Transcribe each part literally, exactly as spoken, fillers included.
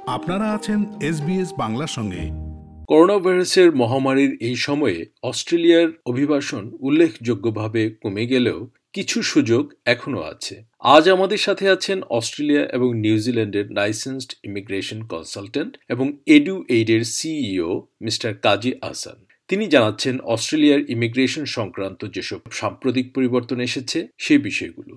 আপনারা আছেন এসবিএস বাংলার সঙ্গে। করোনা ভাইরাসের মহামারীর এই সময়ে অস্ট্রেলিয়ার অভিবাসন উল্লেখযোগ্যভাবে কমে গেলেও কিছু সুযোগ এখনো আছে। আজ আমাদের সাথে আছেন অস্ট্রেলিয়া এবং নিউজিল্যান্ডের লাইসেন্সড ইমিগ্রেশন কনসালটেন্ট এবং এডু এইডের সিইও মিস্টার কাজী আহসান। তিনি জানাচ্ছেন অস্ট্রেলিয়ার ইমিগ্রেশন সংক্রান্ত যেসব সাম্প্রতিক পরিবর্তন এসেছে সেই বিষয়গুলো।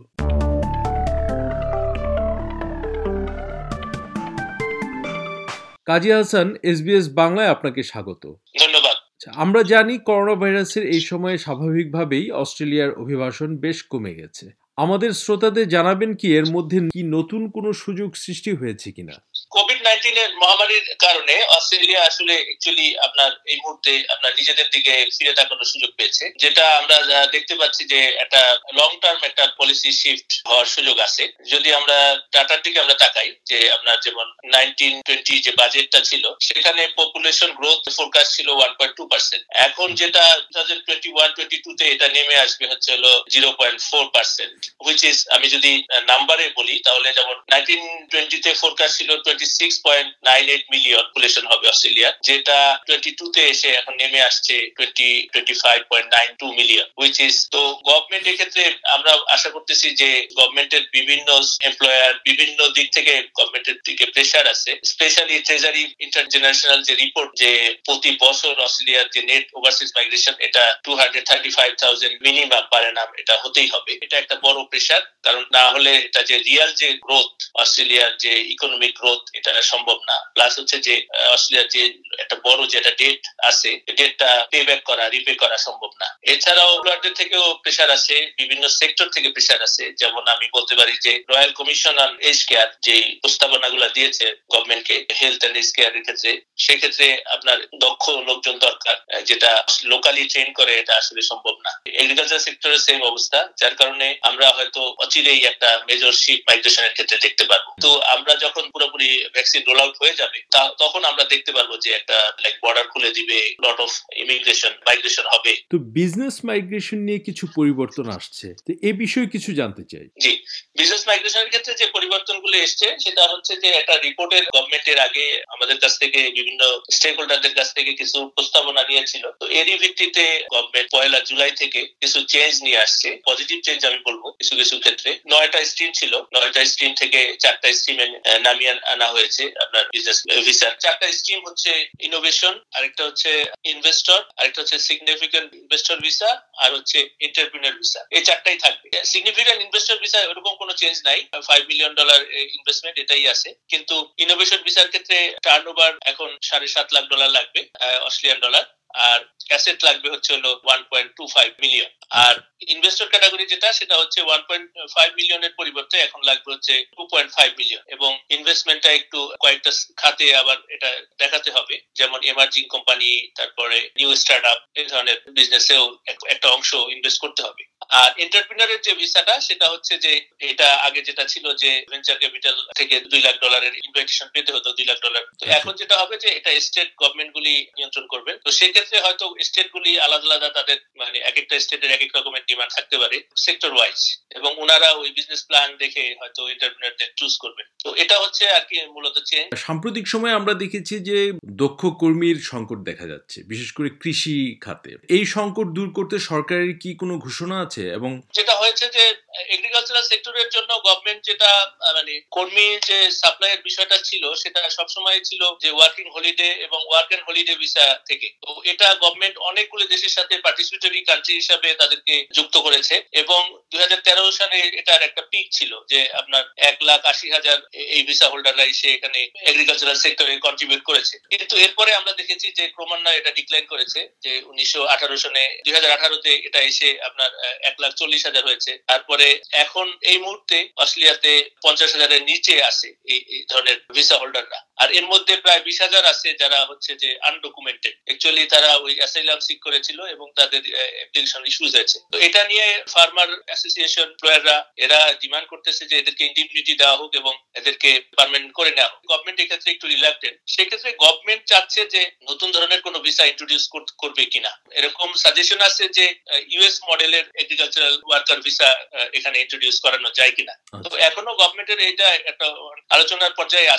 কাজী আহসান, এসবিএস বাংলায় আপনাকে স্বাগত। ধন্যবাদ। আমরা জানি করোনা ভাইরাসের এই সময়ে স্বাভাবিকভাবেই অস্ট্রেলিয়ার অভিবাসন বেশ কমে গেছে। আমাদের শ্রোতাদের জানাবেন কি এর মধ্যে কি নতুন কোনো সুযোগ সৃষ্টি হয়েছে কিনা? কোভিড নাইন্টিন এর মহামারীর কারণে অস্ট্রেলিয়া আসলে অ্যাকচুয়ালি আপনার এই মুহূর্তে আপনার নিজেদের দিকে ফিরে তাকানোর সুযোগ পেয়েছে, যেটা আমরা দেখতে পাচ্ছি যে একটা লং টার্ম একটা পলিসি শিফট হওয়ার সুযোগ আছে। যদি আমরা ডাটার দিকে আমরা তাকাই, যে আপনার যেমন নাইনটিন টোয়েন্টি যে বাজেটটা ছিল সেখানে পপুলেশন গ্রোথ ফোরকাস্ট ছিল ওয়ান পয়েন্ট টু পার্সেন্ট। এখন যেটা two thousand twenty one twenty two তে এটা নেমে আসবে হচ্ছে হলো zero point four percent, which is, আমি যদি নাম্বারে বলি তাহলে যেমন নাইনটিন টোয়েন্টি তে ফোরকাস্ট ছিল twenty six point nine eight million population হবে অস্ট্রেলিয়া, যেটা টোয়েন্টি টু তে এসে এখন নেমে আসছে twenty twenty five point nine two million, which is. তো গভর্নমেন্ট এক্ষেত্রে আমরা আশা করতেছি যে গভর্নমেন্টের বিভিন্ন এমপ্লয়ার বিভিন্ন দিক থেকে গভর্নমেন্টের দিকে প্রেসার আছে, স্পেশালি ট্রেজারি ইন্টারন্যাশনাল যে রিপোর্ট যে প্রতি বছর অস্ট্রেলিয়ার যে নেট ওভারসিজ মাইগ্রেশন এটা two hundred thirty five thousand minimum per annum এটা হতেই হবে। এটা একটা বড় প্রেসার, কারণ না হলে এটা যে রিয়াল যে গ্রোথ অস্ট্রেলিয়ার যে ইকোনমিক গ্রোথ এটা সম্ভব না। প্লাস হচ্ছে যে অস্ট্রেলিয়ার যে একটা বড় যে একটা ডেট আছে, ডেটটা পে ব্যাক করা রিপে করা সম্ভব না। এছাড়াও এমপ্লয়ারদের থেকেও প্রেসার আছে, বিভিন্ন সেক্টর থেকে প্রেসার আছে। যেমন আমি বলতে পারি যে royal commission on age care যে প্রস্তাবনাগুলো দিয়েছে গভর্নমেন্টকে হেলথ এন্ড এজ কেয়ার এর ক্ষেত্রে, সেক্ষেত্রে আপনার দক্ষ লোকজন দরকার, যেটা লোকালি ট্রেন করে এটা আসলে সম্ভব না। এগ্রিকালচার সেক্টরের সেম অবস্থা, যার কারণে আমরা হয়তো অচিরেই একটা মেজর শিফট মাইগ্রেশনের ক্ষেত্রে দেখতে পারবো। তো আমরা যখন পুরোপুরি ভ্যাকসিন রোল আউট হয়ে যাবে তখন আমরা দেখতে পারবো যে একটা লাইক বর্ডার খুলে দিবে, লট অফ ইমিগ্রেশন মাইগ্রেশন হবে। তো বিজনেস মাইগ্রেশন নিয়ে কিছু পরিবর্তন আসছে, তো এই বিষয়ে কিছু জানতে চাই। জি, বিজনেস মাইগ্রেশনের ক্ষেত্রে যে পরিবর্তনগুলো এসছে সেটা হচ্ছে যে একটা রিপোর্টের গভর্নমেন্টের আগে আমাদের কাছ থেকে বিভিন্ন স্টেক হোল্ডারদের কাছ থেকে কিছু প্রস্তাবনা নিয়েছিল। তো এরই ভিত্তিতে গভর্নমেন্ট পয়লা জুলাই থেকে কিছু চেঞ্জ নিয়ে আসছে, পজিটিভ চেঞ্জ আমি বলবো। কিছু কিছু ক্ষেত্রে নয়টা স্ট্রিম ছিল, নয়টা স্ট্রিম থেকে চারটা স্ট্রিমে নামিয়ে আনা হয়েছে আপনার বিজনেস ভিসার। চারটা স্ট্রিম হচ্ছে ইনোভেশন, আরেকটা হচ্ছে ইনভেস্টর, আরেকটা হচ্ছে সিগনিফিকেন্ট ইনভেস্টর ভিসা, আর হচ্ছে এন্টারপ্রেনার ভিসা। এই চারটাই থাকবে। সিগনিফিকেন্ট ইনভেস্টর ভিসা এরকম কোনো চেঞ্জ নাই, ফাইভ মিলিয়ন ডলার ইনভেস্টমেন্ট এটাই আছে। কিন্তু ইনোভেশন ভিসার ক্ষেত্রে টার্নওভার এখন সাড়ে সাত লাখ ডলার লাগবে অস্ট্রেলিয়ান ডলার, আর অ্যাসেট লাগবে হচ্ছে হলো one point two five million. আর ইনভেস্টর ক্যাটাগরি যেটা সেটা হচ্ছে ওয়ান পয়েন্ট ফাইভ মিলিয়নের পরিবর্তে এখন লাগবে হচ্ছে টু পয়েন্ট ফাইভ মিলিয়ন। এবং ইনভেস্টমেন্টটা একটু কয়েকটা খাতে আবার এটা দেখাতে হবে, যেমন এমার্জিং কোম্পানি, তারপরে নিউ স্টার্ট আপ, এই ধরনের বিজনেসেও একটা অংশ ইনভেস্ট করতে হবে। আর এন্টারপ্রেনারের যে ভিসাটা সেটা হচ্ছে যে এটা আগে যেটা ছিল যে ভেঞ্চার ক্যাপিটাল থেকে দুই লাখ ডলারের ইনভাইটেশন পেতে হতো, দুই লাখ ডলার। তো এখন যেটা হবে যে এটা স্টেট গভর্নমেন্ট গুলি নিয়ন্ত্রণ করবে। তো সেক্ষেত্রে হয়তো স্টেট গুলি আলাদা আলাদা তাদের মানে এক একটা স্টেটের এক এক রকমের ডিমান্ড থাকতে পারে সেক্টর ওয়াইজ, এবং ওনারা ওই বিজনেস প্ল্যান দেখে হয়তো এন্টারপ্রেনারদের চুজ করবেন। তো এটা হচ্ছে আর কি মূলত চেঞ্জ। সাম্প্রতিক সময়ে আমরা দেখেছি যে দক্ষ কর্মীর সংকট দেখা যাচ্ছে, বিশেষ করে কৃষি খাতে। এই সংকট দূর করতে সরকারের কি কোনো ঘোষণা আছে? এবং যেটা হয়েছে যে এগ্রিকালচারাল সেক্টরের জন্য গভর্নমেন্ট যেটা মানে কর্মী যে সাপ্লাইয়ের বিষয়টা ছিল সেটা সবসময় ছিল যে ওয়ার্কিং হলিডে এবং ওয়ার্ক এন্ড হলিডে ভিসা থেকে। তো এটা গভর্নমেন্ট অনেকগুলো দেশের সাথে পার্টিসিপেটরি কান্ট্রি হিসাবে তাদেরকে যুক্ত করেছে, এবং দুই হাজার তেরো সালে এটার একটা পিক ছিল যে আপনার এক লাখ আশি হাজার এই ভিসা হোল্ডাররা এসে এখানে এগ্রিকালচারাল সেক্টরে কন্ট্রিবিউট করেছে। কিন্তু এরপরে আমরা দেখেছি যে ক্রমান্বয়ে এটা ডিক্লাইন করেছে, যে উনিশশো আঠারো সনে দুই হাজার আঠারোতে এটা এসে আপনার এক লাখ চল্লিশ হাজার হয়েছে। তারপরে এখন এই মুহূর্তে অস্ট্রেলিয়াতে পঞ্চাশ হাজারের নিচে আছে এই ধরনের ভিসা হোল্ডাররা। আর এর মধ্যে প্রায় বিশ হাজার আছে যারা হচ্ছে যে আনডকুমেন্টেড, অ্যাকচুয়ালি তারা ওই অ্যাসাইলাম সিক করেছিল এবং তাদের অ্যাপ্লিকেশন ইস্যুজ হয়েছে। তো এটা নিয়ে ফার্মার অ্যাসোসিয়েশন প্লেয়াররা এরা ডিমান্ড করতেছে যে এদেরকে ইন্ডিমনিটি দেওয়া হোক এবং এদেরকে পার্মানেন্ট করে নেওয়া হোক। গভর্নমেন্ট এক্ষেত্রে একটু রিলাক্টেন্ট। সেক্ষেত্রে গভর্নমেন্ট চাচ্ছে যে নতুন ধরনের কোনো ভিসা ইন্ট্রোডিউস করবে কিনা, এরকম সাজেশন আছে যে ইউএস মডেলের এগ্রিকালচারাল ওয়ার্কার ভিসা এখানে ইন্ট্রোডিউস করানো যায় কিনা। তো এখনো গভর্নমেন্টের এটা একটা আলোচনার পর্যায়ে আছে।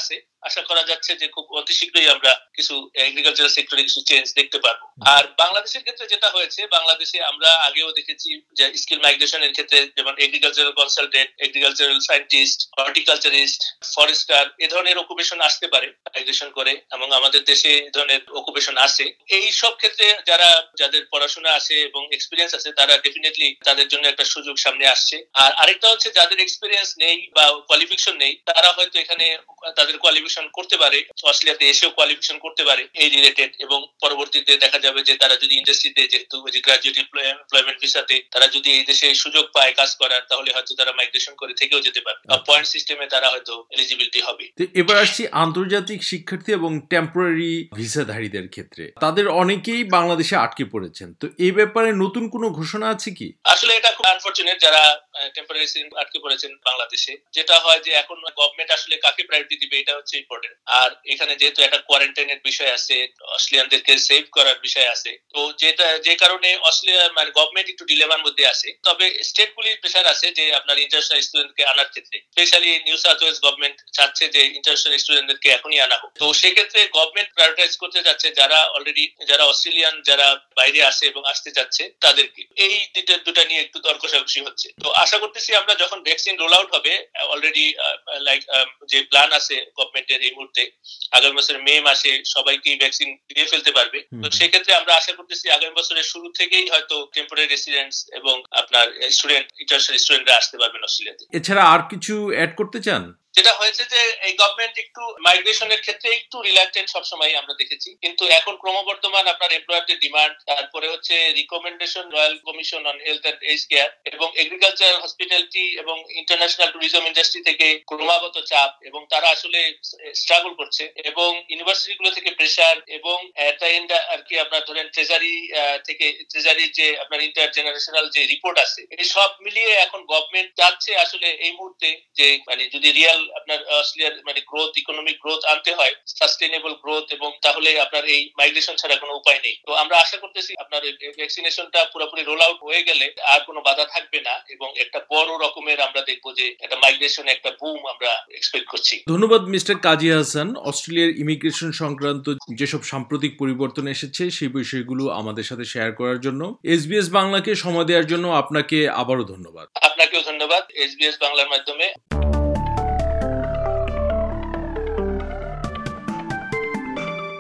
আশা করা যাচ্ছে যে খুব অতি শীঘ্রই আমরা কিছু এগ্রিকালচারাল সেক্টরে কিছু চেঞ্জ দেখতে পারবো। আর বাংলাদেশের ক্ষেত্রে যেটা হয়েছে, বাংলাদেশে আমরা আগেও দেখেছি যে স্কিল মাইগ্রেশনের ক্ষেত্রে যেমন agricultural consultant, agricultural scientist, horticulturist, forester এ ধরনের অকুপেশন আসতে পারে মাইগ্রেশন করে, এবং আমাদের দেশে এই ধরনের অকুপেশন আছে। এই সব ক্ষেত্রে যারা যাদের পড়াশোনা আছে এবং এক্সপিরিয়েন্স আছে তারা ডেফিনেটলি তাদের জন্য একটা সুযোগ সামনে আসছে। আর আরেকটা হচ্ছে যাদের এক্সপিরিয়েন্স নেই বা কোয়ালিফিকেশন নেই, তারা হয়তো এখানে তাদের কোয়ালিফিকেশন করতে পারে, অস্ট্রেলিয়াতে এসেও কোয়ালিফিকেশন করতে পারে এই রিলেটেড, এবং পরবর্তীতে দেখা যাবে যে তারা যদি ইন্ডাস্ট্রিতে যেহেতু গ্রাজুয়েট এমপ্লয়মেন্ট ভিসাতে তারা যদি এই দেশে সুযোগ পায় কাজ করার, তাহলে হয়তো তারা মাইগ্রেশন করে থেকেও যেতে পারে, পয়েন্ট সিস্টেমে তারা হয়তো এলিজিবিলিটি হবে। এবার আসছি আন্তর্জাতিক শিক্ষার্থী এবং টেম্পোরারি ভিসাধারীদের ক্ষেত্রে, তাদের অনেকেই বাংলাদেশে আটকে পড়েছেন, তো এই ব্যাপারে নতুন কোনো ঘোষণা আছে কি? আসলে এটা খুব আনফরচুনেট যারা টেম্পোরারি আটকে পড়েছেন বাংলাদেশে। যেটা হয় যে এখন গভর্নমেন্ট আসলে কাকে প্রায়োরিটি দিবে এটা হচ্ছে ইম্পর্টেন্ট। আর এখানে যেহেতু একটা কোয়ারেন্টাইনের বিষয় আছে, অস্ট্রেলিয়ানদেরকে সেভ করার বিষয় আছে, তো যেটা যে কারণে অস্ট্রেলিয়া মানে গভর্নমেন্ট একটু ডিলেমার মধ্যে আছে। তবে স্টেটগুলির প্রেশার আছে যে আপনার ইন্টারন্যাশনাল স্টুডেন্টকে আনার ক্ষেত্রে, specially New South Wales government চাচ্ছে যে ইন্টারন্যাশনাল স্টুডেন্টদেরকে এখনই আনা হোক। তো সেক্ষেত্রে গভর্নমেন্ট প্রায়োরিটাইজ করতে যাচ্ছে যারা অলরেডি যারা অস্ট্রেলিয়ান যারা বাইরে আসে এবং আসতে যাচ্ছে তাদেরকে। এই দুটা নিয়ে একটু তর্ক কষাকষি হচ্ছে। তো আশা করতেছি আমরা যখন ভ্যাকসিন রোল আউট হবে, অলরেডি লাইক যে প্ল্যান আছে গভর্নমেন্টের এই মুহূর্তে আগামী বছরের মে মাসে সবাইকে ভ্যাকসিন দিয়ে ফেলতে পারবে। তো সেক্ষেত্রে আমরা আশা করতেছি আগামী বছরের শুরু থেকেই হয়তো টেম্পোরারি রেসিডেন্টস এবং আপনার স্টুডেন্ট ইন্টারন্যাশনাল স্টুডেন্টরা আসতে পারবেন অস্ট্রেলিয়াতে। এছাড়া আর কিছু অ্যাড করতে চান? যেটা হয়েছে যে এই গভর্নমেন্ট একটু মাইগ্রেশনের ক্ষেত্রে একটু রিল্যাক্টেন্ট সবসময় আমরা দেখেছি, কিন্তু এখন ক্রমবর্ধমান আপনার এমপ্লয়ারদের ডিমান্ড, তারপরে হচ্ছে recommendation royal commission on health and age care এবং এগ্রিকালচার, হসপিটালিটি এবং ইন্টারন্যাশনাল ট্যুরিজম ইন্ডাস্ট্রি থেকে ক্রমাগত চাপ, এবং তারা আসলে স্ট্রাগল করছে, এবং ইউনিভার্সিটি গুলো থেকে প্রেশার, এবং আর কি আপনার ধরেন ট্রেজারি থেকে ট্রেজারি যে আপনার ইন্টার জেনারেশনাল যে রিপোর্ট আছে, এই সব মিলিয়ে এখন গভর্নমেন্ট চাচ্ছে আসলে এই মুহূর্তে যে মানে যদি রিয়াল আপনার অস্ট্রেলিয়ার মানে গ্রোথ, ইকোনমিক গ্রোথ আনতে হয়, সাস্টেইনেবল গ্রোথ, এবং তাহলে আপনার এই মাইগ্রেশন ছাড়া কোনো উপায় নেই। তো আমরা আশা করতেছি আপনার ভ্যাকসিনেশনটা পুরোপুরি রোল আউট হয়ে গেলে আর কোনো বাধা থাকবে না, এবং একটা বড় রকমের আমরা দেখবো যে একটা মাইগ্রেশন একটা বুম আমরা এক্সপেক্ট করছি। ধন্যবাদ মিস্টার কাজী হাসান, অস্ট্রেলিয়ার ইমিগ্রেশন সংক্রান্ত যেসব সাম্প্রতিক পরিবর্তন এসেছে সেই বিষয়গুলো আমাদের সাথে শেয়ার করার জন্য। এসবিএস বাংলাকে সময় দেওয়ার জন্য আপনাকে আবারও ধন্যবাদ। আপনাকেও ধন্যবাদ এসবিএস বাংলার মাধ্যমে।